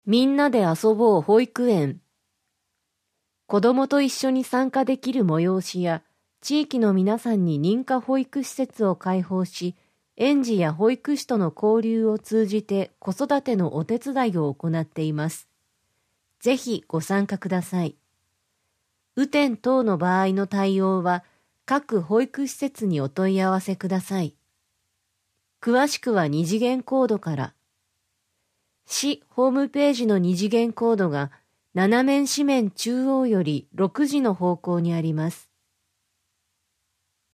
みんなで遊ぼう保育園。子供と一緒に参加できる催しや、地域の皆さんに認可保育施設を開放し、園児や保育士との交流を通じて子育てのお手伝いを行っています。ぜひご参加ください。雨天等の場合の対応は、各保育施設にお問い合わせください。詳しくは二次元コードから。市ホームページの二次元コードが斜面四面中央より6時の方向にあります。